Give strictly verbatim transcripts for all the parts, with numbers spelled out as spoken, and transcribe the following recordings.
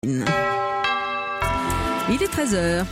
Il est treize heures.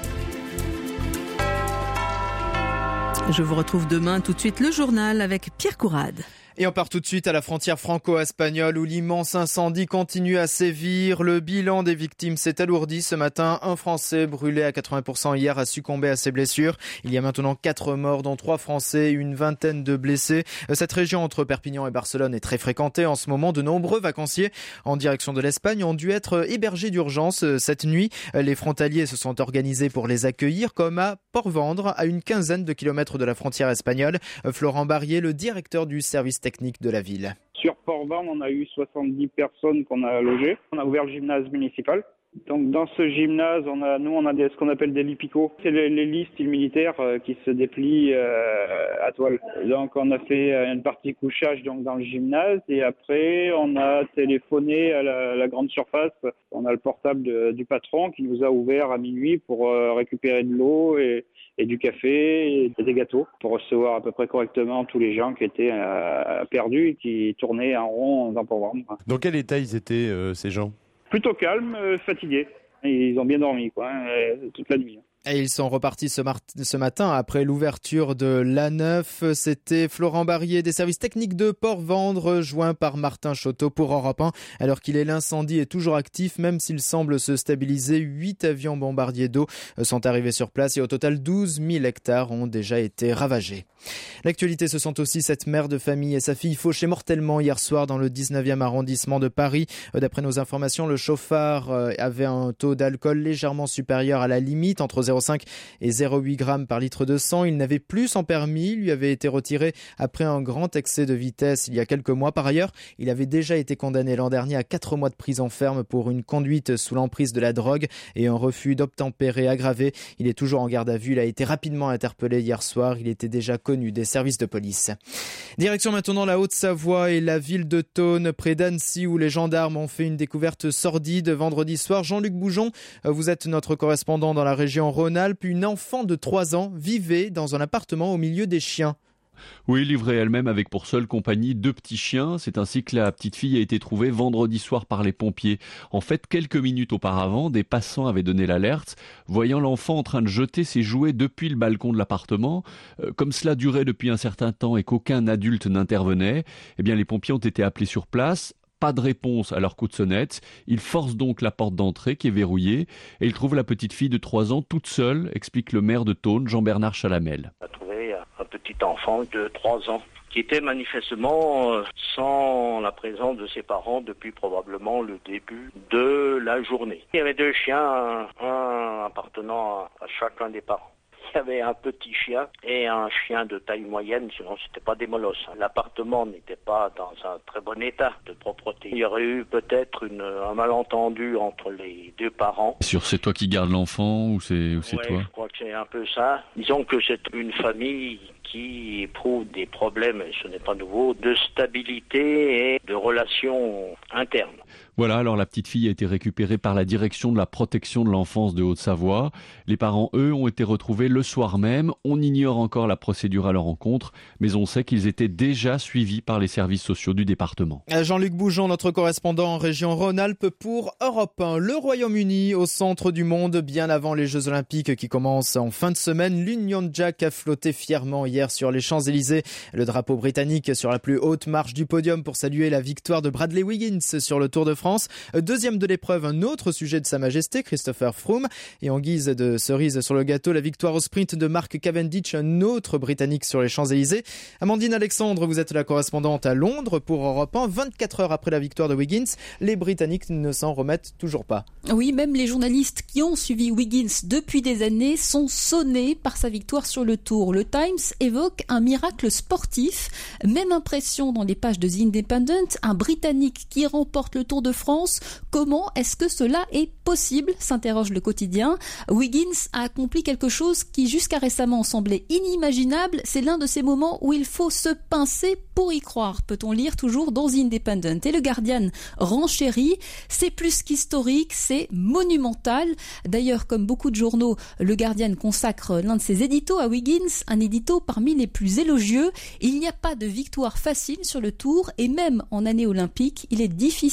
Je vous retrouve demain. Tout de suite le journal avec Pierre Courade. Et on part tout de suite à la frontière franco-espagnole où l'immense incendie continue à sévir. Le bilan des victimes s'est alourdi ce matin. Un Français brûlé à quatre-vingts pour cent hier a succombé à ses blessures. Il y a maintenant quatre morts, dont trois Français et une vingtaine de blessés. Cette région entre Perpignan et Barcelone est très fréquentée en ce moment. De nombreux vacanciers en direction de l'Espagne ont dû être hébergés d'urgence cette nuit. Les frontaliers se sont organisés pour les accueillir, comme à Port-Vendre, à une quinzaine de kilomètres de la frontière espagnole. Florent Barrier, le directeur du service technique de la ville. Sur Port-Vendre, on a eu soixante-dix personnes qu'on a logées. On a ouvert le gymnase municipal. Donc dans ce gymnase, on a, nous on a des, ce qu'on appelle des lits picots. C'est les, les lits style militaire euh, qui se déplient euh, à toile. Donc on a fait une partie couchage donc dans le gymnase et après on a téléphoné à la, la grande surface. On a le portable de, du patron qui nous a ouvert à minuit pour euh, récupérer de l'eau et et du café et des gâteaux pour recevoir à peu près correctement tous les gens qui étaient euh, perdus et qui tournaient en rond dans Port-Vendre. Dans quel état ils étaient, euh, ces gens ? Plutôt calmes, euh, fatigués. Ils ont bien dormi quoi, hein, toute la nuit. Et ils sont repartis ce, mar- ce matin après l'ouverture de l'A neuf. C'était Florent Barrier des services techniques de Port-Vendre, joint par Martin Choteau pour Europe un. Alors qu'il est l'incendie est toujours actif, même s'il semble se stabiliser. Huit avions bombardiers d'eau sont arrivés sur place et au total douze mille hectares ont déjà été ravagés. L'actualité, ce sont aussi cette mère de famille et sa fille fauchées mortellement hier soir dans le dix-neuvième arrondissement de Paris. D'après nos informations, le chauffard avait un taux d'alcool légèrement supérieur à la limite, entre zéro virgule cinq et zéro virgule huit grammes par litre de sang. Il n'avait plus son permis, lui avait été retiré après un grand excès de vitesse il y a quelques mois. Par ailleurs, il avait déjà été condamné l'an dernier à quatre mois de prison ferme pour une conduite sous l'emprise de la drogue et un refus d'obtempérer aggravé. Il est toujours en garde à vue. Il a été rapidement interpellé hier soir. Il était déjà connu des services de police. Direction maintenant la Haute-Savoie et la ville de Thônes, près d'Annecy, où les gendarmes ont fait une découverte sordide vendredi soir. Jean-Luc Boujon, vous êtes notre correspondant dans la région Rhône-Alpes. Une enfant de trois ans vivait dans un appartement au milieu des chiens. Oui, livrée elle-même avec pour seule compagnie deux petits chiens. C'est ainsi que la petite fille a été trouvée vendredi soir par les pompiers. En fait, quelques minutes auparavant, des passants avaient donné l'alerte, voyant l'enfant en train de jeter ses jouets depuis le balcon de l'appartement. Euh, comme cela durait depuis un certain temps et qu'aucun adulte n'intervenait, eh bien les pompiers ont été appelés sur place. Pas de réponse à leur coup de sonnette. Ils forcent donc la porte d'entrée qui est verrouillée et ils trouvent la petite fille de trois ans toute seule, explique le maire de Thônes, Jean-Bernard Chalamel. On a trouvé un petit enfant de trois ans qui était manifestement sans la présence de ses parents depuis probablement le début de la journée. Il y avait deux chiens, un appartenant à chacun des parents. Il y avait un petit chien et un chien de taille moyenne, sinon c'était pas des molosses. L'appartement n'était pas dans un très bon état de propreté. Il y aurait eu peut-être une, un malentendu entre les deux parents. Sur c'est toi qui gardes l'enfant ou c'est, ou c'est ouais, toi ? Je crois que c'est un peu ça. Disons que c'est une famille qui éprouve des problèmes, et ce n'est pas nouveau, de stabilité et de relations internes. Voilà, alors la petite fille a été récupérée par la direction de la protection de l'enfance de Haute-Savoie. Les parents, eux, ont été retrouvés le soir même. On ignore encore la procédure à leur rencontre, mais on sait qu'ils étaient déjà suivis par les services sociaux du département. Jean-Luc Boujon, notre correspondant en région Rhône-Alpes pour Europe un. Le Royaume-Uni au centre du monde, bien avant les Jeux Olympiques qui commencent en fin de semaine. L'Union Jack a flotté fièrement hier sur les Champs-Élysées. Le drapeau britannique sur la plus haute marche du podium pour saluer la victoire de Bradley Wiggins sur le Tour de France. Deuxième de l'épreuve, un autre sujet de Sa Majesté, Christopher Froome. Et en guise de cerise sur le gâteau, la victoire au sprint de Mark Cavendish, un autre Britannique sur les Champs-Élysées. Amandine Alexandre, vous êtes la correspondante à Londres pour Europe un. vingt-quatre heures après la victoire de Wiggins, les Britanniques ne s'en remettent toujours pas. Oui, même les journalistes qui ont suivi Wiggins depuis des années sont sonnés par sa victoire sur le Tour. Le Times évoque un miracle sportif. Même impression dans les pages de The Independent, un Britannique qui remporte le Tour de France. Comment est-ce que cela est possible ? S'interroge le quotidien. Wiggins a accompli quelque chose qui jusqu'à récemment semblait inimaginable. C'est l'un de ces moments où il faut se pincer pour y croire, peut-on lire toujours dans The Independent. Et le Guardian renchérit, c'est plus qu'historique, c'est monumental. D'ailleurs, comme beaucoup de journaux, le Guardian consacre l'un de ses éditos à Wiggins, un édito parmi les plus élogieux. Il n'y a pas de victoire facile sur le Tour et même en année olympique, il est difficile d'imaginer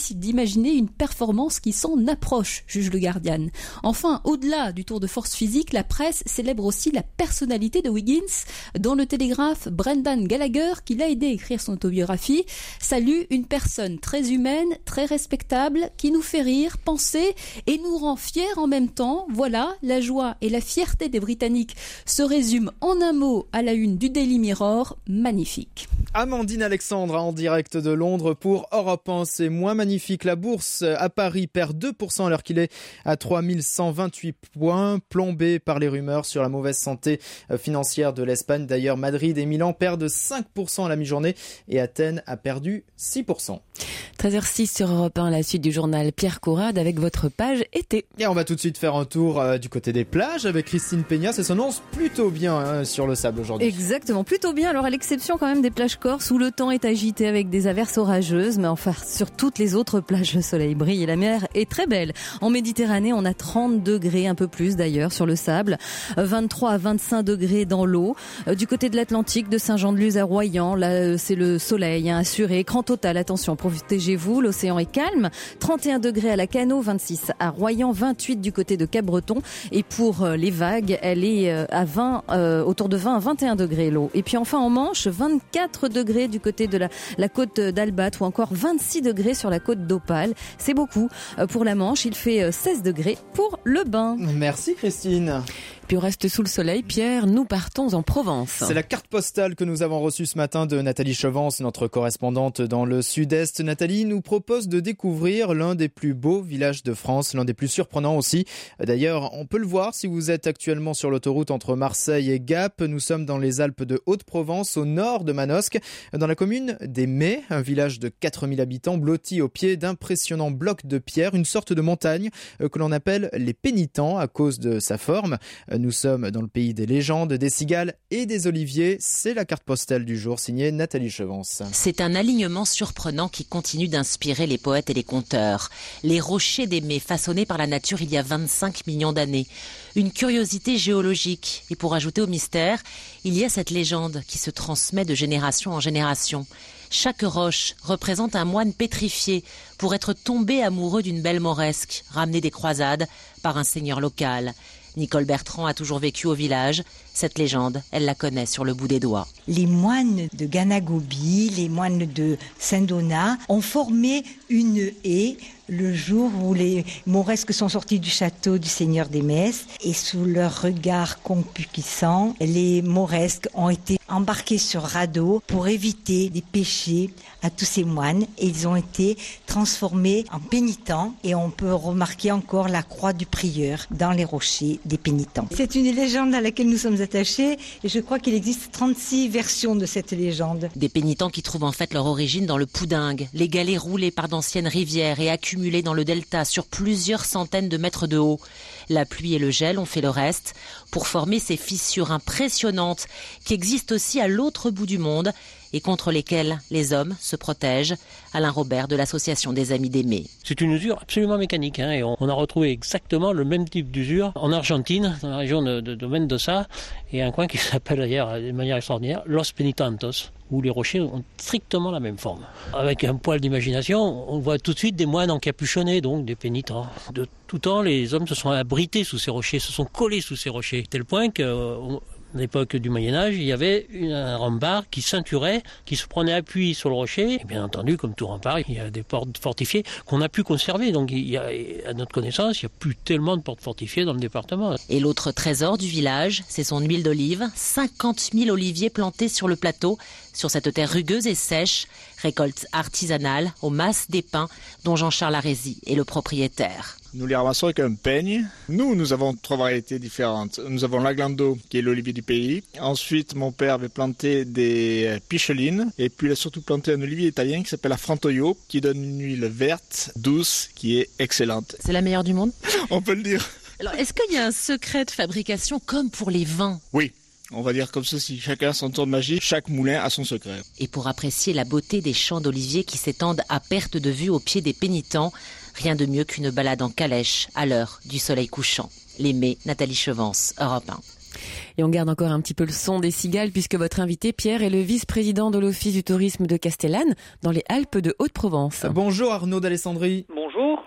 imaginer une performance qui s'en approche, juge le Guardian. Enfin, au-delà du tour de force physique, la presse célèbre aussi la personnalité de Wiggins. Dans le Télégraphe, Brendan Gallagher, qui l'a aidé à écrire son autobiographie, salue une personne très humaine, très respectable, qui nous fait rire, penser et nous rend fiers en même temps. Voilà, la joie et la fierté des Britanniques se résument en un mot à la une du Daily Mirror. Magnifique. Amandine Alexandre en direct de Londres pour Europe un. C'est moins magnifique. La bourse à Paris perd deux pour cent alors qu'il est à trois mille cent vingt-huit points, plombé par les rumeurs sur la mauvaise santé financière de l'Espagne. D'ailleurs, Madrid et Milan perdent cinq pour cent à la mi-journée et Athènes a perdu six pour cent. treize heures six sur Europe un, la suite du journal Pierre Courade avec votre page été. Et on va tout de suite faire un tour euh, du côté des plages avec Christine Peña. Ça s'annonce plutôt bien hein, sur le sable aujourd'hui. Exactement, plutôt bien. Alors à l'exception quand même des plages corses où le temps est agité avec des averses orageuses, mais enfin sur toutes les autres plages le soleil brille et la mer est très belle. En Méditerranée, on a trente degrés, un peu plus d'ailleurs sur le sable, vingt-trois à vingt-cinq degrés dans l'eau. Du côté de l'Atlantique, de Saint-Jean-de-Luz à Royan, là c'est le soleil hein, assuré, écran total, attention, protégez-vous, l'océan est calme. trente et un degrés à la Cano, vingt-six à Royan, vingt-huit du côté de Cap-Breton. Et pour les vagues, elle est à vingt, euh, autour de vingt à vingt et un degrés l'eau. Et puis enfin en Manche, vingt-quatre degrés du côté de la, la côte d'Albat ou encore vingt-six degrés sur la côte d'Opale. C'est beaucoup pour la Manche. Il fait seize degrés pour le bain. Merci Christine. Puis on reste sous le soleil. Pierre, nous partons en Provence. C'est la carte postale que nous avons reçue ce matin de Nathalie Chevance, notre correspondante dans le sud-est. Nathalie nous propose de découvrir l'un des plus beaux villages de France, l'un des plus surprenants aussi. D'ailleurs, on peut le voir si vous êtes actuellement sur l'autoroute entre Marseille et Gap. Nous sommes dans les Alpes de Haute-Provence, au nord de Manosque, dans la commune des Mets, un village de quatre mille habitants blotti au pied d'impressionnants blocs de pierre, une sorte de montagne que l'on appelle les Pénitents à cause de sa forme. Nous sommes dans le pays des légendes, des cigales et des oliviers. C'est la carte postale du jour signée Nathalie Chevance. C'est un alignement surprenant qui continue d'inspirer les poètes et les conteurs. Les rochers des Mets façonnés par la nature il y a vingt-cinq millions d'années. Une curiosité géologique. Et pour ajouter au mystère, il y a cette légende qui se transmet de génération en génération. Chaque roche représente un moine pétrifié pour être tombé amoureux d'une belle mauresque, ramenée des croisades par un seigneur local. Nicole Bertrand a toujours vécu au village. Cette légende, elle la connaît sur le bout des doigts. Les moines de Ganagobi, les moines de Saint-Donat ont formé une haie le jour où les mauresques sont sortis du château du Seigneur des Messes et sous leur regard concupiscent, les mauresques ont été embarqués sur radeau pour éviter des péchés à tous ces moines et ils ont été transformés en pénitents et on peut remarquer encore la croix du prieur dans les rochers des pénitents. C'est une légende à laquelle nous sommes attachés et je crois qu'il existe trente-six versions de cette légende. Des pénitents qui trouvent en fait leur origine dans le Poudingue, les galets roulés par d'anciennes rivières et accumulés dans le delta sur plusieurs centaines de mètres de haut. La pluie et le gel ont fait le reste pour former ces fissures impressionnantes qui existent aussi à l'autre bout du monde et contre lesquelles les hommes se protègent. Alain Robert de l'association des Amis des Mets. C'est une usure absolument mécanique hein, et on, on a retrouvé exactement le même type d'usure en Argentine, dans la région de, de, de Mendoza, et un coin qui s'appelle d'ailleurs de manière extraordinaire Los Penitentos, où les rochers ont strictement la même forme. Avec un poil d'imagination, on voit tout de suite des moines encapuchonnés, donc des pénitents. De tout temps, les hommes se sont abrités sous ces rochers, se sont collés sous ces rochers, tel point que... On, à l'époque du Moyen-Âge, il y avait une, un rempart qui ceinturait, qui se prenait appui sur le rocher. Et bien entendu, comme tout rempart, il y a des portes fortifiées qu'on a pu conserver. Donc, il y a, à notre connaissance, il n'y a plus tellement de portes fortifiées dans le département. Et l'autre trésor du village, c'est son huile d'olive. cinquante mille oliviers plantés sur le plateau, sur cette terre rugueuse et sèche. Récolte artisanale aux masses d'épins dont Jean-Charles Arési est le propriétaire. Nous les ramassons avec un peigne. Nous, nous avons trois variétés différentes. Nous avons l'aglando, qui est l'olivier du pays. Ensuite, mon père avait planté des pichelines. Et puis, il a surtout planté un olivier italien qui s'appelle la Frantoio, qui donne une huile verte, douce, qui est excellente. C'est la meilleure du monde ? On peut le dire. Alors, est-ce qu'il y a un secret de fabrication comme pour les vins ? Oui. On va dire comme ceci, chacun a son tour de magie, chaque moulin a son secret. Et pour apprécier la beauté des champs d'oliviers qui s'étendent à perte de vue au pied des pénitents, rien de mieux qu'une balade en calèche à l'heure du soleil couchant. Les Mets, Nathalie Chevance, Europe un. Et on garde encore un petit peu le son des cigales puisque votre invité, Pierre, est le vice-président de l'Office du tourisme de Castellane dans les Alpes de Haute-Provence. Bonjour Arnaud d'Alessandrie. Bonjour.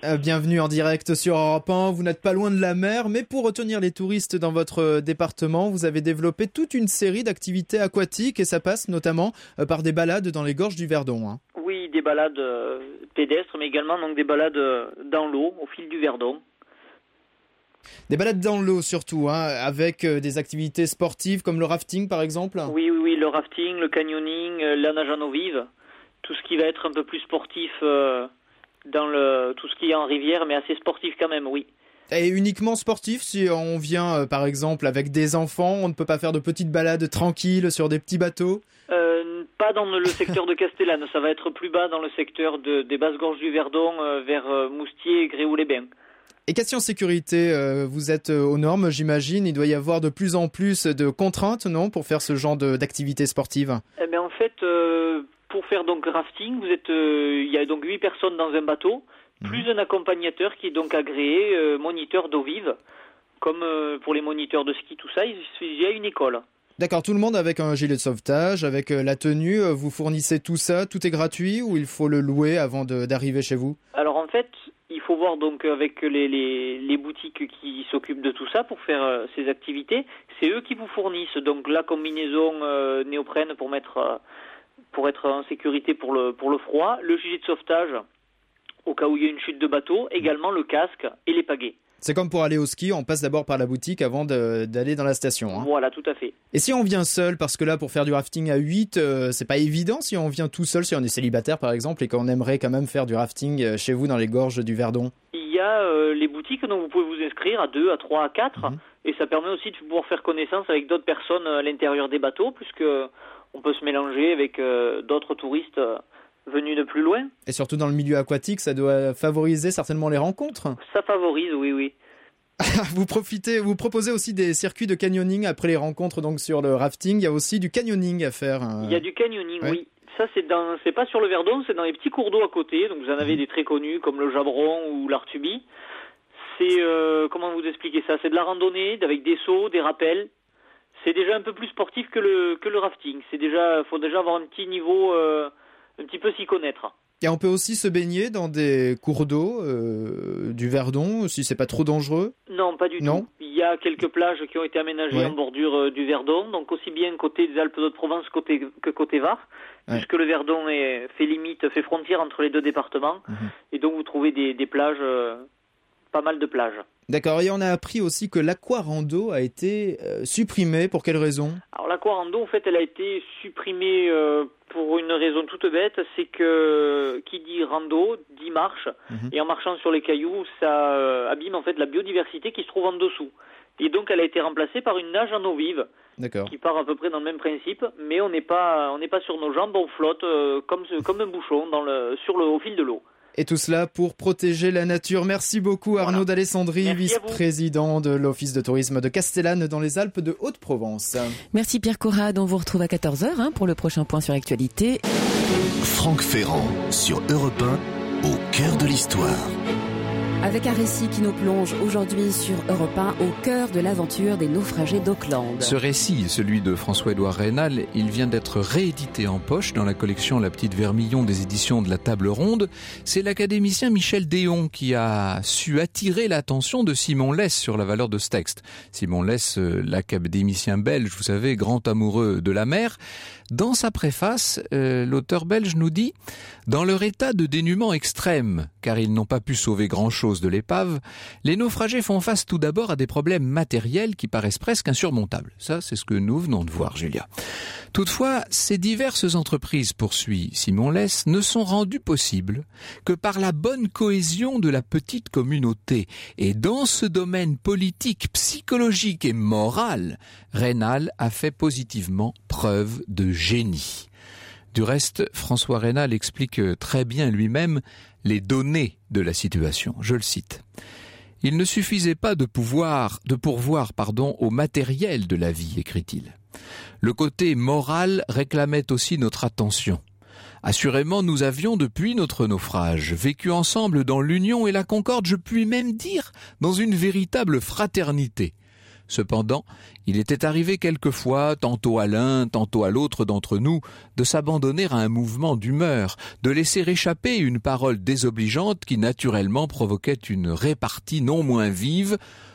Euh, bienvenue en direct sur Europe un. Vous n'êtes pas loin de la mer, mais pour retenir les touristes dans votre département, vous avez développé toute une série d'activités aquatiques et ça passe notamment euh, par des balades dans les gorges du Verdon. Hein. Oui, des balades euh, pédestres, mais également donc des balades euh, dans l'eau, au fil du Verdon. Des balades dans l'eau surtout, hein, avec euh, des activités sportives comme le rafting par exemple. Oui, oui, oui, le rafting, le canyoning, euh, la nage en eau vive, tout ce qui va être un peu plus sportif euh, dans le tout ce qui est en rivière, mais assez sportif quand même, oui. Et uniquement sportif, si on vient euh, par exemple avec des enfants, on ne peut pas faire de petites balades tranquilles sur des petits bateaux? euh, Pas dans le secteur de Castellane, ça va être plus bas dans le secteur de, des basses gorges du Verdon, euh, vers euh, Moustier et Gréoux-les-Bains. Et question sécurité, euh, vous êtes aux normes, j'imagine. Il doit y avoir de plus en plus de contraintes, non, pour faire ce genre de, d'activités sportives? Eh bien, en fait, euh, pour faire donc rafting, vous êtes, euh, il y a donc huit personnes dans un bateau, plus mmh. un accompagnateur qui est donc agréé, euh, moniteur d'eau vive, comme euh, pour les moniteurs de ski, tout ça. Il, il y a une école. D'accord, tout le monde avec un gilet de sauvetage, avec euh, la tenue. Vous fournissez tout ça, tout est gratuit ou il faut le louer avant de, d'arriver chez vous? Alors en fait, il faut voir donc avec les, les, les boutiques qui s'occupent de tout ça pour faire euh, ces activités. C'est eux qui vous fournissent donc la combinaison euh, néoprène pour mettre euh, pour être en sécurité pour le pour le froid, le gilet de sauvetage au cas où il y a une chute de bateau, également le casque et les pagaies. C'est comme pour aller au ski, on passe d'abord par la boutique avant de, d'aller dans la station. Hein. Voilà, tout à fait. Et si on vient seul, parce que là, pour faire du rafting à huit, euh, c'est pas évident si on vient tout seul, si on est célibataire par exemple, et qu'on aimerait quand même faire du rafting chez vous dans les gorges du Verdon. Il y a euh, les boutiques dont vous pouvez vous inscrire à deux, à trois, à quatre, mmh. et ça permet aussi de pouvoir faire connaissance avec d'autres personnes à l'intérieur des bateaux, puisque on peut se mélanger avec euh, d'autres touristes euh, venus de plus loin. Et surtout dans le milieu aquatique, ça doit favoriser certainement les rencontres. Ça favorise, oui, oui. vous profitez, vous proposez aussi des circuits de canyoning après les rencontres donc sur le rafting. Il y a aussi du canyoning à faire. Il y a du canyoning, ouais. oui. Ça, c'est dans, c'est pas sur le Verdon, c'est dans les petits cours d'eau à côté. Donc vous en avez mmh. des très connus comme le Jabron ou l'Artuby. C'est, euh, comment vous expliquer ça? C'est de la randonnée avec des sauts, des rappels. C'est déjà un peu plus sportif que le que le rafting. C'est déjà, faut déjà avoir un petit niveau, euh, un petit peu s'y connaître. Et on peut aussi se baigner dans des cours d'eau euh, du Verdon, si c'est pas trop dangereux? Non, pas du non. tout. Il y a quelques plages qui ont été aménagées ouais. en bordure euh, du Verdon, donc aussi bien côté des Alpes-de-Haute-Provence côté, que côté Var, ouais. puisque le Verdon est, fait limite, fait frontière entre les deux départements, mmh. et donc vous trouvez des, des plages, euh, pas mal de plages. D'accord, et on a appris aussi que l'aquarando a été euh, supprimé, pour quelle raison? Alors l'aquarando, en fait, elle a été supprimée euh, pour une raison toute bête, c'est que qui dit rando, dit marche, mmh. et en marchant sur les cailloux, ça euh, abîme en fait la biodiversité qui se trouve en dessous. Et donc elle a été remplacée par une nage en eau vive, D'accord. qui part à peu près dans le même principe, mais on n'est pas on n'est pas sur nos jambes, on flotte euh, comme comme un bouchon dans le sur le au fil de l'eau. Et tout cela pour protéger la nature. Merci beaucoup Arnaud voilà. d'Alessandri, vice-président de l'Office de tourisme de Castellane dans les Alpes de Haute-Provence. Merci Pierre Corrade, on vous retrouve à quatorze heures hein, pour le prochain point sur l'actualité. Franck Ferrand sur Europe un, au cœur de l'histoire. Avec un récit qui nous plonge aujourd'hui sur Europe un au cœur de l'aventure des naufragés d'Auckland. Ce récit, celui de François-Édouard Raynal, il vient d'être réédité en poche dans la collection La Petite Vermillon des éditions de la Table Ronde. C'est l'académicien Michel Déon qui a su attirer l'attention de Simon Less sur la valeur de ce texte. Simon Less, l'académicien belge, vous savez, grand amoureux de la mer. Dans sa préface, euh, l'auteur belge nous dit « Dans leur état de dénuement extrême, car ils n'ont pas pu sauver grand-chose de l'épave, les naufragés font face tout d'abord à des problèmes matériels qui paraissent presque insurmontables. » Ça, c'est ce que nous venons de voir, Julia. Toutefois, ces diverses entreprises, poursuit Simon Less, ne sont rendues possibles que par la bonne cohésion de la petite communauté. Et dans ce domaine politique, psychologique et moral, Raynal a fait positivement preuve de génie. Du reste, François Raynal explique très bien lui-même les données de la situation. Je le cite. « Il ne suffisait pas de pouvoir, de pourvoir, pardon, au matériel de la vie, écrit-il. Le côté moral réclamait aussi notre attention. Assurément, nous avions, depuis notre naufrage, vécu ensemble dans l'union et la concorde, je puis même dire, dans une véritable fraternité. Cependant, il était arrivé quelquefois, tantôt à l'un, tantôt à l'autre d'entre nous, de s'abandonner à un mouvement d'humeur, de laisser échapper une parole désobligeante qui naturellement provoquait une répartie non moins vive.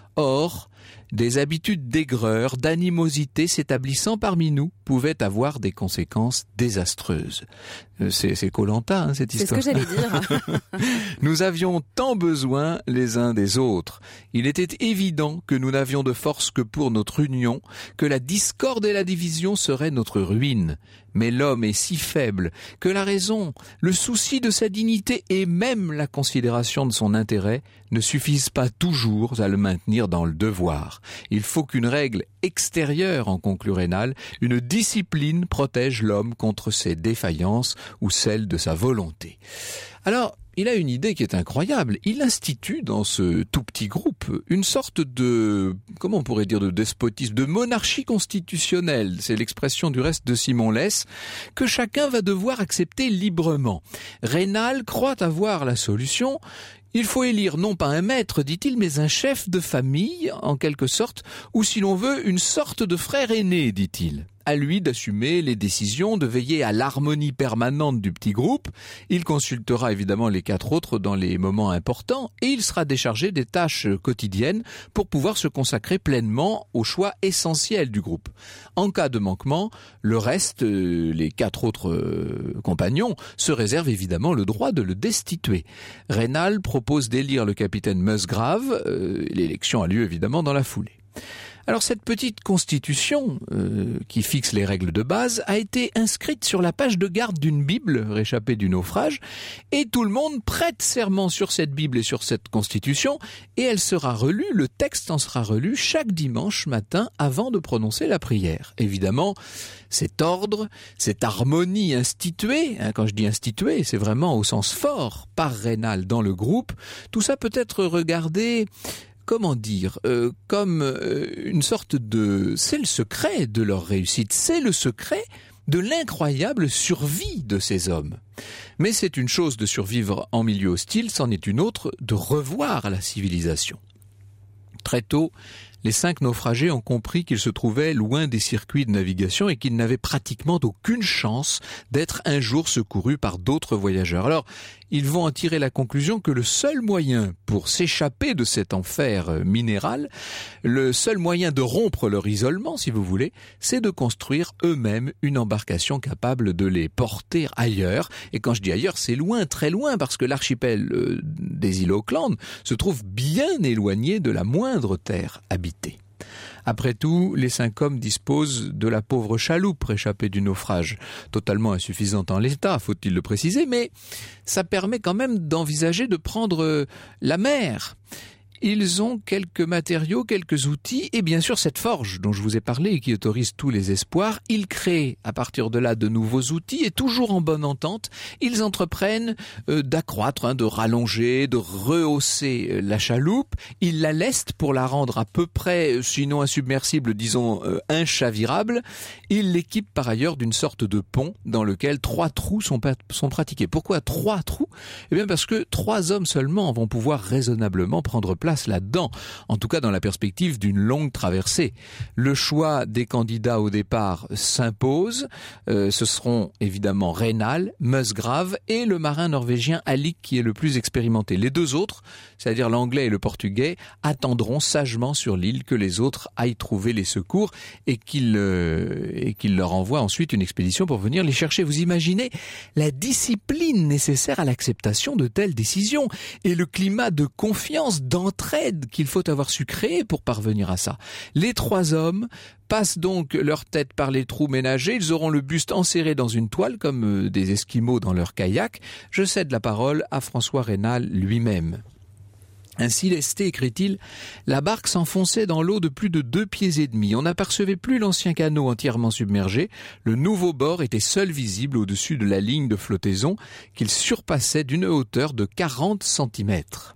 Or, des habitudes d'aigreur, d'animosité s'établissant parmi nous pouvaient avoir des conséquences désastreuses. C'est, c'est Koh-Lanta, hein, cette histoire. C'est ce que j'allais dire. Nous avions tant besoin les uns des autres. Il était évident que nous n'avions de force que pour notre union, que la discorde et la division seraient notre ruine. Mais l'homme est si faible que la raison, le souci de sa dignité et même la considération de son intérêt ne suffisent pas toujours à le maintenir dans le devoir. Il faut qu'une règle extérieure, en conclut Raynal, une discipline protège l'homme contre ses défaillances ou celles de sa volonté. Alors, il a une idée qui est incroyable. Il institue dans ce tout petit groupe une sorte de, comment on pourrait dire, de despotisme, de monarchie constitutionnelle. C'est l'expression du reste de Simon Less, que chacun va devoir accepter librement. Raynal croit avoir la solution. Il faut élire non pas un maître, dit-il, mais un chef de famille, en quelque sorte, ou si l'on veut, une sorte de frère aîné, dit-il. À lui d'assumer les décisions, de veiller à l'harmonie permanente du petit groupe. Il consultera évidemment les quatre autres dans les moments importants et il sera déchargé des tâches quotidiennes pour pouvoir se consacrer pleinement aux choix essentiels du groupe. En cas de manquement, le reste, les quatre autres compagnons, se réservent évidemment le droit de le destituer. Raynal propose d'élire le capitaine Musgrave. Euh, l'élection a lieu évidemment dans la foulée. Alors cette petite constitution euh, qui fixe les règles de base a été inscrite sur la page de garde d'une Bible réchappée du naufrage et tout le monde prête serment sur cette Bible et sur cette constitution et elle sera relue, le texte en sera relu chaque dimanche matin avant de prononcer la prière. Évidemment, cet ordre, cette harmonie instituée, hein, quand je dis instituée, c'est vraiment au sens fort par Raynal dans le groupe, tout ça peut être regardé... Comment dire, euh, comme euh, une sorte de... C'est le secret de leur réussite, c'est le secret de l'incroyable survie de ces hommes. Mais c'est une chose de survivre en milieu hostile, c'en est une autre de revoir la civilisation. Très tôt, les cinq naufragés ont compris qu'ils se trouvaient loin des circuits de navigation et qu'ils n'avaient pratiquement aucune chance d'être un jour secourus par d'autres voyageurs. Alors, ils vont en tirer la conclusion que le seul moyen pour s'échapper de cet enfer minéral, le seul moyen de rompre leur isolement, si vous voulez, c'est de construire eux-mêmes une embarcation capable de les porter ailleurs. Et quand je dis ailleurs, c'est loin, très loin, parce que l'archipel euh, des îles Auckland se trouve bien éloigné de la moindre terre habitée. Après tout, les cinq hommes disposent de la pauvre chaloupe réchappée du naufrage, totalement insuffisante en l'état, faut-il le préciser, mais ça permet quand même d'envisager de prendre la mer. Ils ont quelques matériaux, quelques outils et bien sûr cette forge dont je vous ai parlé et qui autorise tous les espoirs. Ils créent à partir de là de nouveaux outils et toujours en bonne entente, ils entreprennent euh, d'accroître, hein, de rallonger, de rehausser euh, la chaloupe. Ils la lestent pour la rendre à peu près, sinon insubmersible, disons euh, inchavirable. Ils l'équipent par ailleurs d'une sorte de pont dans lequel trois trous sont, sont pratiqués. Pourquoi trois trous ? Eh bien parce que trois hommes seulement vont pouvoir raisonnablement prendre place là-dedans, en tout cas dans la perspective d'une longue traversée. Le choix des candidats au départ s'impose. Euh, ce seront évidemment Raynal, Musgrave et le marin norvégien Alick qui est le plus expérimenté. Les deux autres, c'est-à-dire l'anglais et le portugais, attendront sagement sur l'île que les autres aillent trouver les secours et qu'ils euh, et qu'ils leur envoient ensuite une expédition pour venir les chercher. Vous imaginez la discipline nécessaire à l'acceptation de telles décisions et le climat de confiance, d'entraide qu'il faut avoir su créer pour parvenir à ça. Les trois hommes passent donc leur tête par les trous ménagers, ils auront le buste enserré dans une toile comme des Esquimaux dans leur kayak. Je cède la parole à François Raynal lui-même. Ainsi lesté, écrit-il, la barque s'enfonçait dans l'eau de plus de deux pieds et demi. On n'apercevait plus l'ancien canot entièrement submergé. Le nouveau bord était seul visible au-dessus de la ligne de flottaison qu'il surpassait d'une hauteur de quarante centimètres.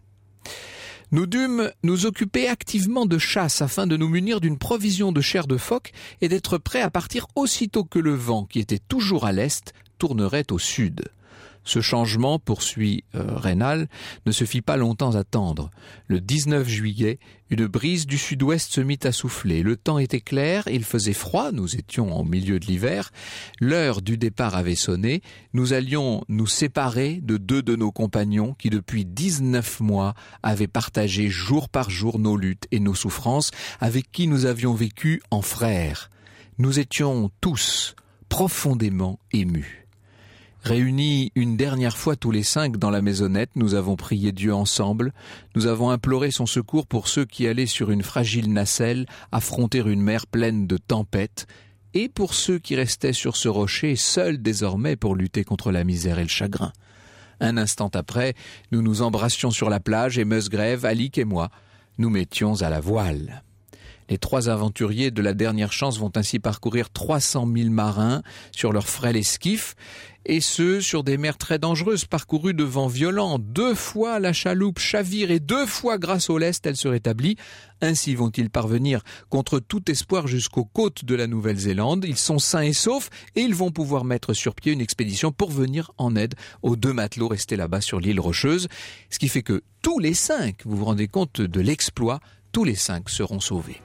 Nous dûmes nous occuper activement de chasse afin de nous munir d'une provision de chair de phoque et d'être prêts à partir aussitôt que le vent, qui était toujours à l'est, tournerait au sud. Ce changement, poursuit euh, Raynal, ne se fit pas longtemps attendre. Le dix-neuf juillet, une brise du sud-ouest se mit à souffler. Le temps était clair, il faisait froid, nous étions au milieu de l'hiver. L'heure du départ avait sonné. Nous allions nous séparer de deux de nos compagnons qui, depuis dix-neuf mois, avaient partagé jour par jour nos luttes et nos souffrances, avec qui nous avions vécu en frères. Nous étions tous profondément émus. Réunis une dernière fois tous les cinq dans la maisonnette, nous avons prié Dieu ensemble, nous avons imploré son secours pour ceux qui allaient sur une fragile nacelle affronter une mer pleine de tempêtes, et pour ceux qui restaient sur ce rocher, seuls désormais pour lutter contre la misère et le chagrin. Un instant après, nous nous embrassions sur la plage et Musgrave, Alick et moi, nous mettions à la voile. Les trois aventuriers de la dernière chance vont ainsi parcourir trois cent mille marins sur leur frêle esquif, et ce, sur des mers très dangereuses, parcourues de vents violents. Deux fois la chaloupe chavire et deux fois, grâce au lest, elle se rétablit. Ainsi vont-ils parvenir contre tout espoir jusqu'aux côtes de la Nouvelle-Zélande. Ils sont sains et saufs, et ils vont pouvoir mettre sur pied une expédition pour venir en aide aux deux matelots restés là-bas sur l'île Rocheuse. Ce qui fait que tous les cinq, vous vous rendez compte de l'exploit, tous les cinq seront sauvés.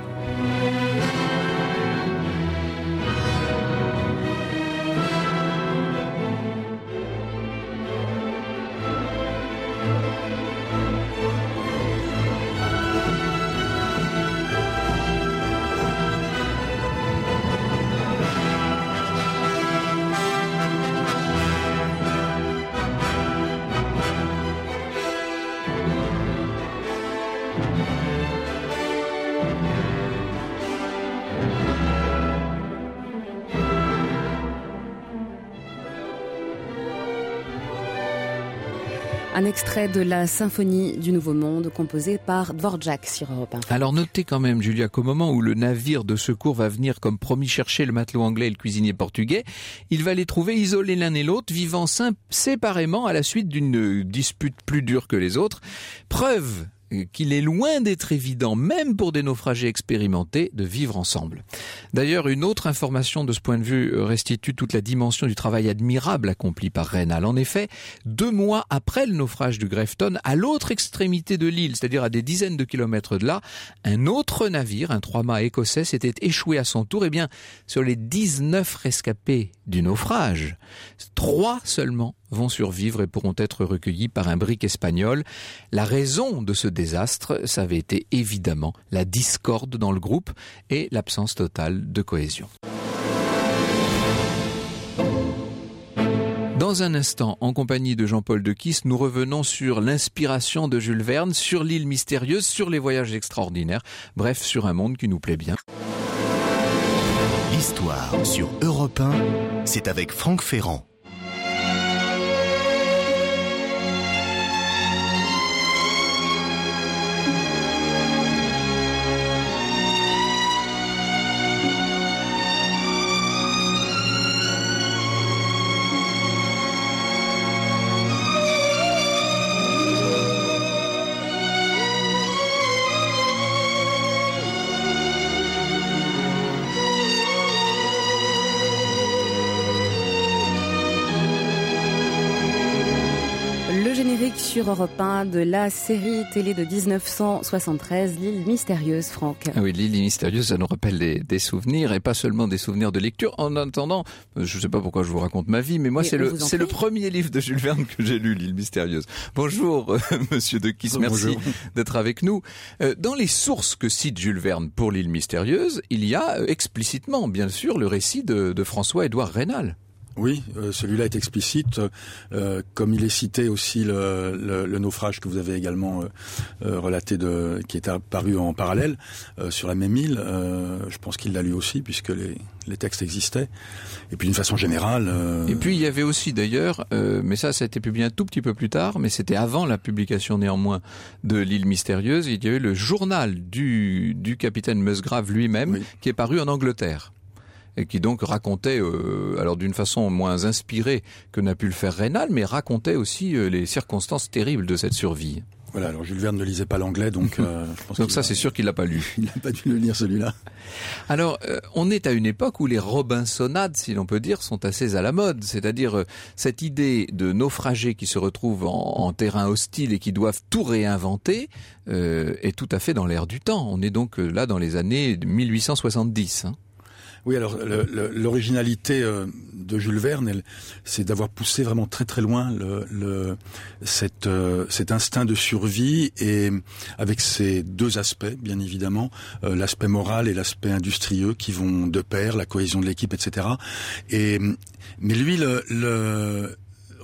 Un extrait de la Symphonie du Nouveau Monde composée par Dvorak sur Europe un. Alors notez quand même, Julia, qu'au moment où le navire de secours va venir comme promis chercher le matelot anglais et le cuisinier portugais, il va les trouver isolés l'un et l'autre, vivant séparément à la suite d'une dispute plus dure que les autres. Preuve qu'il est loin d'être évident, même pour des naufragés expérimentés, de vivre ensemble. D'ailleurs, une autre information de ce point de vue restitue toute la dimension du travail admirable accompli par Raynal. En effet, deux mois après le naufrage du Grafton, à l'autre extrémité de l'île, c'est-à-dire à des dizaines de kilomètres de là, un autre navire, un trois-mâts écossais, s'était échoué à son tour. Eh bien, sur les dix-neuf rescapés du naufrage, trois seulement vont survivre et pourront être recueillis par un brick espagnol. La raison de ce désastre, ça avait été évidemment la discorde dans le groupe et l'absence totale de cohésion. Dans un instant, en compagnie de Jean-Paul Decisse, nous revenons sur l'inspiration de Jules Verne, sur l'île mystérieuse, sur les voyages extraordinaires, bref, sur un monde qui nous plaît bien. L'histoire sur Europe un, c'est avec Franck Ferrand. Sur Europe un de la série télé de dix-neuf cent soixante-treize, l'île mystérieuse, Franck. Ah oui, l'île mystérieuse, ça nous rappelle des, des souvenirs et pas seulement des souvenirs de lecture. En attendant, je ne sais pas pourquoi je vous raconte ma vie, mais moi, mais c'est, le, c'est le premier livre de Jules Verne que j'ai lu, l'île mystérieuse. Bonjour, euh, monsieur Decisse, merci Bonjour. D'être avec nous. Euh, dans les sources que cite Jules Verne pour l'île mystérieuse, il y a euh, explicitement, bien sûr, le récit de, de François-Édouard Raynal. Oui, euh, celui-là est explicite, euh, comme il est cité aussi le, le, le naufrage que vous avez également euh, euh, relaté, de, qui est apparu en parallèle euh, sur la même île. Euh, je pense qu'il l'a lu aussi puisque les, les textes existaient. Et puis d'une façon générale. Euh... Et puis il y avait aussi d'ailleurs, euh, mais ça, ça a été publié un tout petit peu plus tard, mais c'était avant la publication néanmoins de l'île mystérieuse. Il y a eu le journal du, du capitaine Musgrave lui-même, oui, qui est paru en Angleterre. Et qui donc racontait, euh, alors d'une façon moins inspirée que n'a pu le faire Raynal, mais racontait aussi euh, les circonstances terribles de cette survie. Voilà, alors Jules Verne ne lisait pas l'anglais, donc... Euh, je pense donc ça, a... c'est sûr qu'il l'a pas lu. Il n'a pas dû le lire, celui-là. Alors, euh, on est à une époque où les Robinsonades, si l'on peut dire, sont assez à la mode. C'est-à-dire, euh, cette idée de naufragés qui se retrouvent en, en terrain hostile et qui doivent tout réinventer euh, est tout à fait dans l'air du temps. On est donc euh, là dans les années mille huit cent soixante-dix, hein. Oui, alors le, le, l'originalité euh, de Jules Verne, elle, c'est d'avoir poussé vraiment très très loin le, le, cette, euh, cet instinct de survie, et avec ces deux aspects, bien évidemment, euh, l'aspect moral et l'aspect industrieux qui vont de pair, la cohésion de l'équipe, et cetera. Et, mais lui, le, le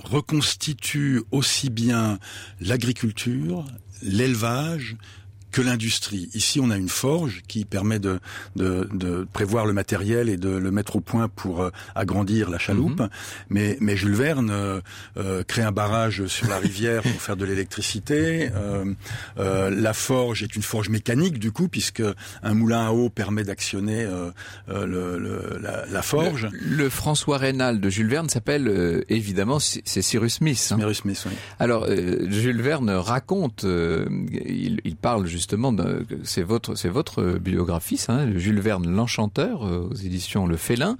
reconstitue aussi bien l'agriculture, l'élevage, que l'industrie. Ici, on a une forge qui permet de, de, de prévoir le matériel et de le mettre au point pour euh, agrandir la chaloupe. Mmh. Mais, mais Jules Verne euh, euh, crée un barrage sur la rivière pour faire de l'électricité. Euh, euh, la forge est une forge mécanique, du coup, puisque un moulin à eau permet d'actionner euh, euh, le, le, la, la forge. Le, le François Raynal de Jules Verne s'appelle, euh, évidemment, c'est Cyrus Smith. Hein. Cyrus Smith, oui. Alors, euh, Jules Verne raconte, euh, il, il parle justement Justement, c'est votre, c'est votre biographie, ça, hein, Jules Verne, l'Enchanteur, aux éditions Le Félin.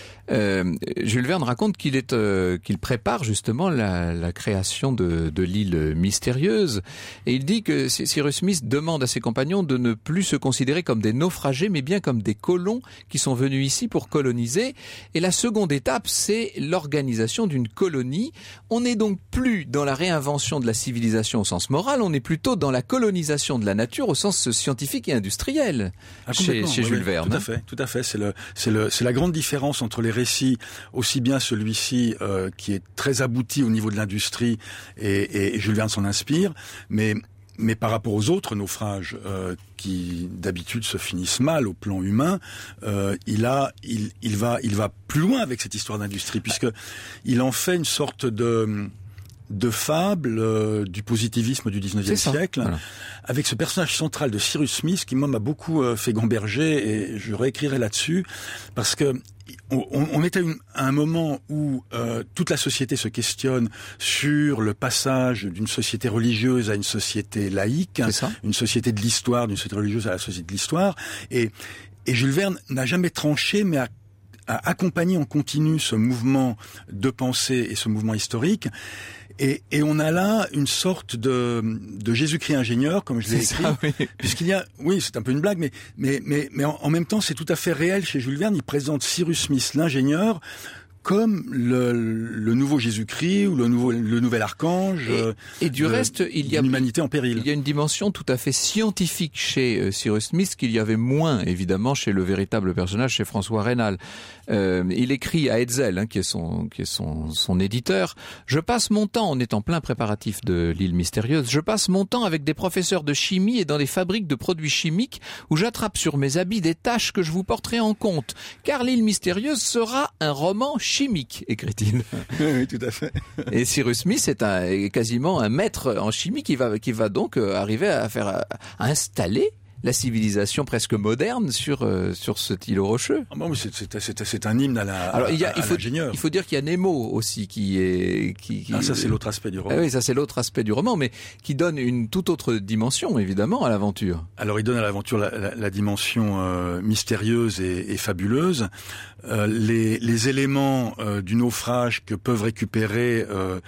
Euh, Jules Verne raconte qu'il est, euh, qu'il prépare justement la, la création de, de l'île mystérieuse, et il dit que Cyrus Smith demande à ses compagnons de ne plus se considérer comme des naufragés, mais bien comme des colons qui sont venus ici pour coloniser. Et la seconde étape, c'est l'organisation d'une colonie. On n'est donc plus dans la réinvention de la civilisation au sens moral, on est plutôt dans la colonisation de la nature au sens scientifique et industriel. Ah, chez, chez oui, Jules oui, Verne. Tout à fait, tout à fait. C'est le, c'est le, c'est la grande différence entre les récit, aussi bien celui-ci euh, qui est très abouti au niveau de l'industrie, et, et Jules Verne s'en inspire, mais mais par rapport aux autres naufrages euh, qui d'habitude se finissent mal au plan humain, euh, il a il il va il va plus loin avec cette histoire d'industrie, puisque il en fait une sorte de de fable euh, du positivisme du dix-neuvième siècle, voilà, avec ce personnage central de Cyrus Smith qui moi m'a beaucoup euh, fait gamberger, et je réécrirai là-dessus, parce que on, on est à, une, à un moment où euh, toute la société se questionne sur le passage d'une société religieuse à une société laïque, une société de l'histoire, d'une société religieuse à la société de l'histoire, et, et Jules Verne n'a jamais tranché, mais a a accompagné en continu ce mouvement de pensée et ce mouvement historique. Et, et on a là une sorte de, de Jésus-Christ ingénieur, comme je l'ai écrit, ça, oui. puisqu'il y a, oui, c'est un peu une blague, mais mais mais mais en, en même temps, c'est tout à fait réel chez Jules Verne. Il présente Cyrus Smith, l'ingénieur, comme le, le nouveau Jésus-Christ ou le nouveau le nouvel archange. Et, et du de, reste, il y a l'humanité en péril. Il y a une dimension tout à fait scientifique chez euh, Cyrus Smith qu'il y avait moins évidemment chez le véritable personnage, chez François Raynal. Euh, il écrit à Hetzel, hein, qui est son qui est son son éditeur. Je passe mon temps, on est en plein préparatif de l'île mystérieuse. Je passe mon temps avec des professeurs de chimie et dans des fabriques de produits chimiques où j'attrape sur mes habits des taches que je vous porterai en compte, car l'île mystérieuse sera un roman chimique, écrit-il. Oui, tout à fait. Et Cyrus Smith est, un, est quasiment un maître en chimie qui va, qui va donc arriver à faire, à installer la civilisation presque moderne sur euh, sur cet îlot rocheux. Ah bon, c'est, c'est, c'est, c'est un hymne à la Alors, il y a, à, il faut, l'ingénieur. Il faut dire qu'il y a Nemo aussi qui est... Qui, qui, ah, ça c'est l'autre aspect du roman. Ah oui, ça c'est l'autre aspect du roman, mais qui donne une toute autre dimension, évidemment, à l'aventure. Alors, il donne à l'aventure la, la, la dimension euh, mystérieuse et, et fabuleuse. Euh, les, les éléments euh, du naufrage que peuvent récupérer euh,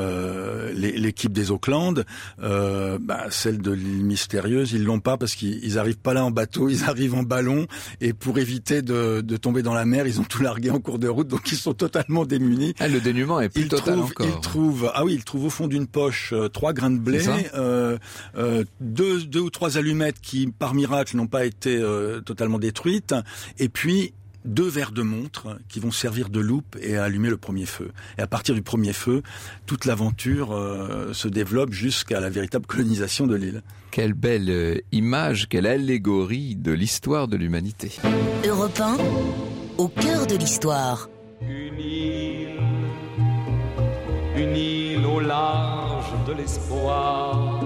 euh, les, l'équipe des Auckland, euh, bah, celle de l'île mystérieuse, ils l'ont pas parce qu'ils ils arrivent pas là en bateau, ils arrivent en ballon, et pour éviter de, de tomber dans la mer, ils ont tout largué en cours de route, donc ils sont totalement démunis. Ah, le dénuement est plus ils total trouvent, encore. Ils trouvent, ah oui, ils trouvent au fond d'une poche euh, trois grains de blé, euh, euh, deux, deux ou trois allumettes qui, par miracle, n'ont pas été euh, totalement détruites, et puis deux verres de montre qui vont servir de loupe et à allumer le premier feu. Et à partir du premier feu, toute l'aventure euh, se développe jusqu'à la véritable colonisation de l'île. Quelle belle euh, image, quelle allégorie de l'histoire de l'humanité. Europe un, au cœur de l'histoire. Une île, une île au large de l'espoir,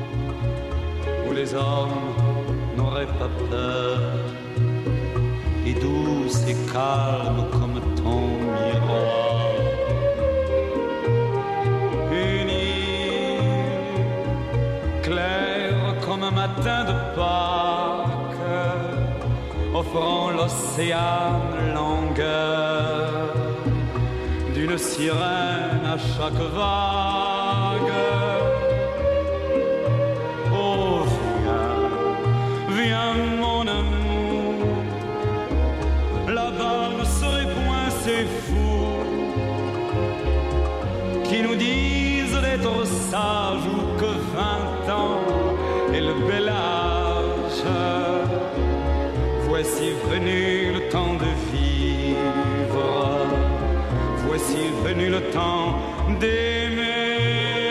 où les hommes n'auraient pas peur, et douce et calme comme ton miroir. Une île matin de Pâques, offrant l'océan longueur d'une sirène à chaque vague. Oh, viens, viens mon amour, là-bas ne serait point ces fous qui nous disent d'être sages ou que vingt ans est le bel âge. Voici venu le temps de vivre, voici venu le temps d'aimer.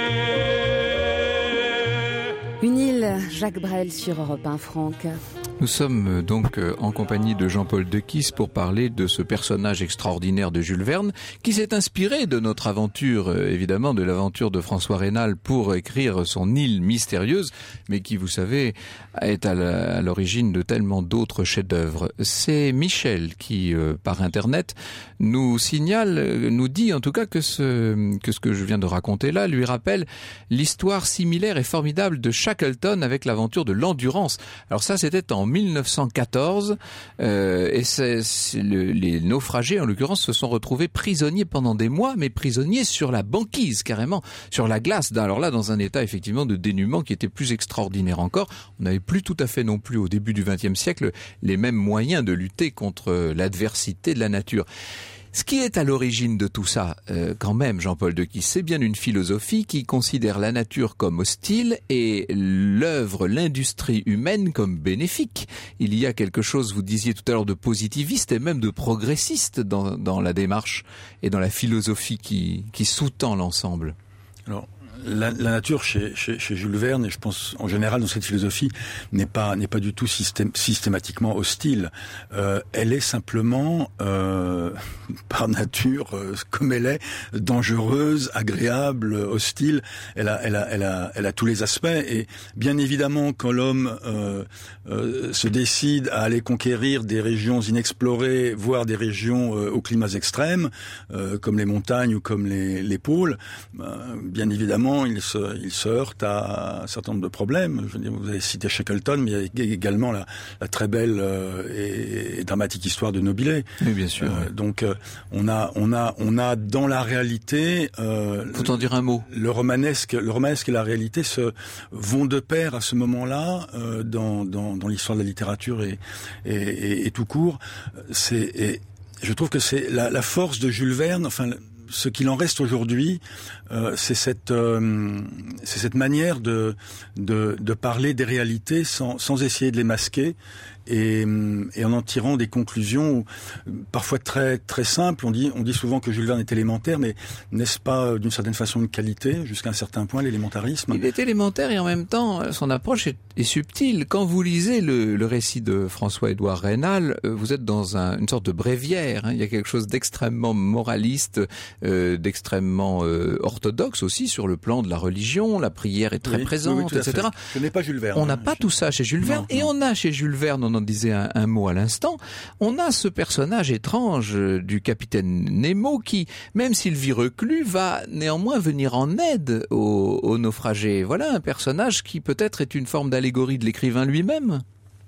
Une île, Jacques Brel sur Europe un, Franck. Nous sommes donc en compagnie de Jean-Paul Decisse pour parler de ce personnage extraordinaire de Jules Verne qui s'est inspiré de notre aventure, évidemment de l'aventure de François Raynal pour écrire son île mystérieuse, mais qui, vous savez, est à l'origine de tellement d'autres chefs-d'œuvre. C'est Michel qui, euh, par Internet, nous signale, nous dit en tout cas que ce, que ce que je viens de raconter là lui rappelle l'histoire similaire et formidable de Shackleton avec l'aventure de l'Endurance. Alors ça, c'était en mille neuf cent quatorze euh, et c'est, c'est le, les naufragés en l'occurrence se sont retrouvés prisonniers pendant des mois, mais prisonniers sur la banquise carrément, sur la glace. Alors là, dans un état effectivement de dénuement qui était plus extraordinaire encore. On n'avait plus tout à fait non plus au début du vingtième siècle les mêmes moyens de lutter contre l'adversité de la nature. Ce qui est à l'origine de tout ça, euh, quand même, Jean-Paul Decisse, c'est bien une philosophie qui considère la nature comme hostile et l'œuvre, l'industrie humaine comme bénéfique. Il y a quelque chose, vous disiez tout à l'heure, de positiviste et même de progressiste dans, dans la démarche et dans la philosophie qui, qui sous-tend l'ensemble. Alors, La, la nature chez, chez, chez Jules Verne, et je pense en général dans cette philosophie, n'est pas n'est pas du tout systém, systématiquement hostile. Euh, elle est simplement, euh, par nature, euh, comme elle est, dangereuse, agréable, hostile. Elle a elle a elle a elle a tous les aspects. Et bien évidemment, quand l'homme euh, euh, se décide à aller conquérir des régions inexplorées, voire des régions euh, aux climats extrêmes, euh, comme les montagnes ou comme les, les pôles, euh, bien évidemment. Il se, il se heurte à un certain nombre de problèmes. Je veux dire, vous avez cité Shackleton, mais il y a également la, la très belle euh, et, et dramatique histoire de Nobilet. Oui, bien sûr. Euh, donc, euh, on a, on a, on a dans la réalité. Euh, Faut en dire un mot. Le romanesque, le romanesque et la réalité se vont de pair à ce moment-là euh, dans, dans, dans l'histoire de la littérature et, et, et, et tout court. C'est, et je trouve que c'est la, la force de Jules Verne. Enfin. Ce qu'il en reste aujourd'hui, euh, c'est cette euh, c'est cette manière de, de de parler des réalités sans sans essayer de les masquer et et en en tirant des conclusions parfois très très simples. On dit on dit souvent que Jules Verne est élémentaire, mais n'est-ce pas d'une certaine façon une qualité jusqu'à un certain point, l'élémentarisme? Il est élémentaire et en même temps son approche est, est subtile. Quand vous lisez le, le récit de François-Édouard Raynal, vous êtes dans un, une sorte de bréviaire. Hein. Il y a quelque chose d'extrêmement moraliste. Euh, d'extrêmement euh, orthodoxe aussi sur le plan de la religion, la prière est très oui, présente, oui, oui, et cetera. Je n'ai pas Jules Verne. On n'a pas tout ça chez Jules Verne, non, et non. On a chez Jules Verne, on en disait un, un mot à l'instant, on a ce personnage étrange du capitaine Nemo qui, même s'il vit reclus, va néanmoins venir en aide aux, aux naufragés. Voilà un personnage qui peut-être est une forme d'allégorie de l'écrivain lui-même.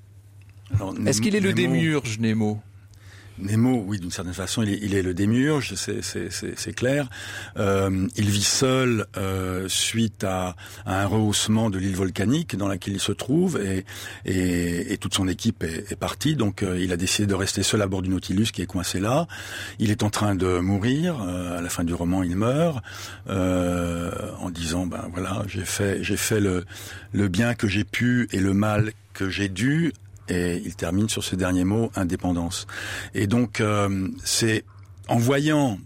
Alors, Est-ce qu'il est le Nemo... démiurge, Nemo ? Nemo, oui, d'une certaine façon, il est, il est le démiurge, c'est, c'est, c'est, c'est clair. Euh, il vit seul euh, suite à, à un rehaussement de l'île volcanique dans laquelle il se trouve, et, et, et toute son équipe est, est partie. Donc, euh, il a décidé de rester seul à bord du Nautilus qui est coincé là. Il est en train de mourir. Euh, à la fin du roman, il meurt euh, en disant, ben voilà, j'ai fait, j'ai fait le, le bien que j'ai pu et le mal que j'ai dû. Et il termine sur ce dernier mot, indépendance. Et donc, euh, c'est en voyant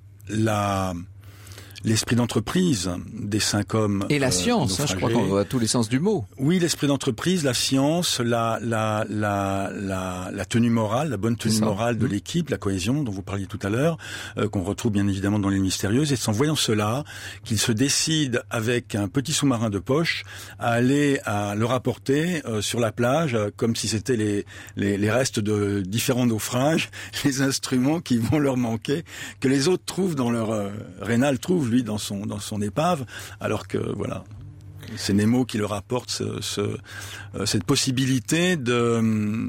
la l'esprit d'entreprise des cinq hommes et la euh, science, hein, je crois qu'on voit tous les sens du mot. Oui, l'esprit d'entreprise, la science, la la la la, la tenue morale, la bonne tenue morale de mmh. l'équipe, la cohésion dont vous parliez tout à l'heure, euh, qu'on retrouve bien évidemment dans l'île mystérieuse. Et c'est en voyant cela qu'il se décide avec un petit sous-marin de poche à aller à le rapporter euh, sur la plage, euh, comme si c'était les, les les restes de différents naufrages, les instruments qui vont leur manquer, que les autres trouvent dans leur euh, Raynal trouve lui dans son dans son épave, alors que voilà. c'est Nemo qui leur apporte ce, ce, euh, cette possibilité de,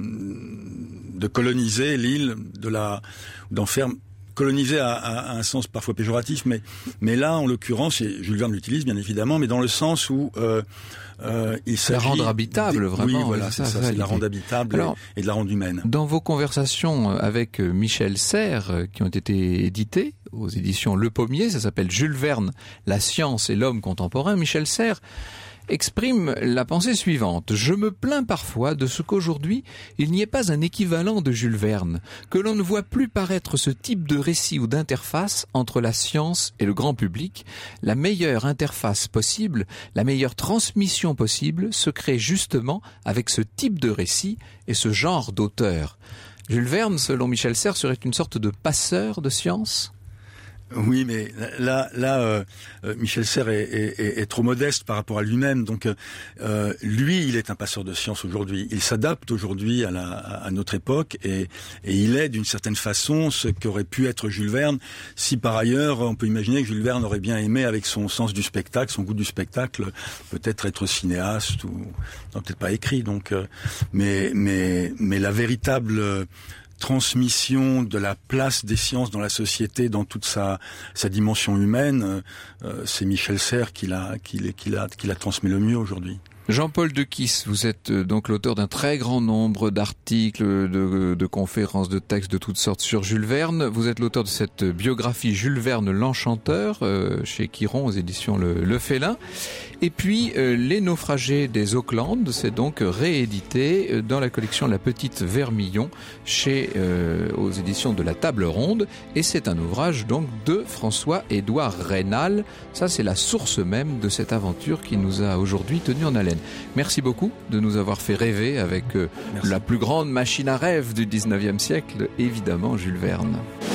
de coloniser l'île, de la, d'en faire coloniser à, à, à un sens parfois péjoratif, mais, mais là, en l'occurrence, et Jules Verne l'utilise bien évidemment, mais dans le sens où euh, euh, il s'agit... La rendre habitable, des... vraiment. Oui, voilà, c'est ça, ça c'est de la rendre habitable. Alors, et, et de la rendre humaine. Dans vos conversations avec Michel Serres, qui ont été éditées aux éditions Le Pommier, ça s'appelle Jules Verne, la science et l'homme contemporain, Michel Serres exprime la pensée suivante. Je me plains parfois de ce qu'aujourd'hui, il n'y ait pas un équivalent de Jules Verne, que l'on ne voit plus paraître ce type de récit ou d'interface entre la science et le grand public. La meilleure interface possible, la meilleure transmission possible se crée justement avec ce type de récit et ce genre d'auteur. Jules Verne, selon Michel Serres, serait une sorte de passeur de science ? Oui, mais là, là, euh, Michel Serres est, est, est, est trop modeste par rapport à lui-même. Donc, euh, lui, il est un passeur de science aujourd'hui. Il s'adapte aujourd'hui à, la, à notre époque et, et il est d'une certaine façon ce qu'aurait pu être Jules Verne. Si par ailleurs, on peut imaginer que Jules Verne aurait bien aimé, avec son sens du spectacle, son goût du spectacle, peut-être être cinéaste ou non, peut-être pas écrit. Donc, euh, mais, mais, mais la véritable euh, transmission de la place des sciences dans la société, dans toute sa, sa dimension humaine, euh, c'est Michel Serres qui l'a, qui, qui l'a, qui l'a transmis le mieux aujourd'hui. Jean-Paul Dequisse, vous êtes donc l'auteur d'un très grand nombre d'articles, de, de conférences, de textes de toutes sortes sur Jules Verne. Vous êtes l'auteur de cette biographie Jules Verne l'Enchanteur, euh, chez Quiron aux éditions Le, Le Félin. Et puis euh, Les Naufragés des Auckland, c'est donc réédité dans la collection La Petite Vermillon, chez euh, aux éditions de La Table Ronde. Et c'est un ouvrage donc de François-Édouard Raynal. Ça, c'est la source même de cette aventure qui nous a aujourd'hui tenus en haleine. Merci beaucoup de nous avoir fait rêver avec euh, la plus grande machine à rêve du dix-neuvième siècle, évidemment Jules Verne.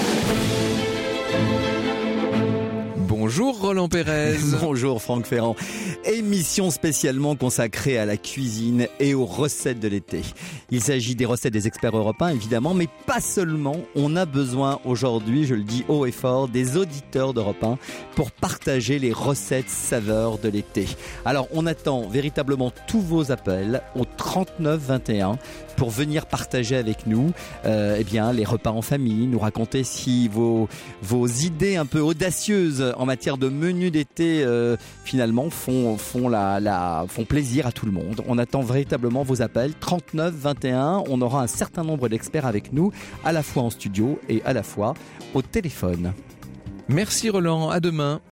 Bonjour Roland Pérez. Bonjour Franck Ferrand. Émission spécialement consacrée à la cuisine et aux recettes de l'été. Il s'agit des recettes des experts européens évidemment, mais pas seulement. On a besoin aujourd'hui, je le dis haut et fort, des auditeurs d'Europe un pour partager les recettes saveurs de l'été. Alors on attend véritablement tous vos appels au trente-neuf vingt et un pour venir partager avec nous euh, eh bien, les repas en famille, nous raconter si vos, vos idées un peu audacieuses en matière de menu d'été euh, finalement font, font, la, la, font plaisir à tout le monde. On attend véritablement vos appels, trente-neuf vingt et un, on aura un certain nombre d'experts avec nous, à la fois en studio et à la fois au téléphone. Merci Roland, à demain.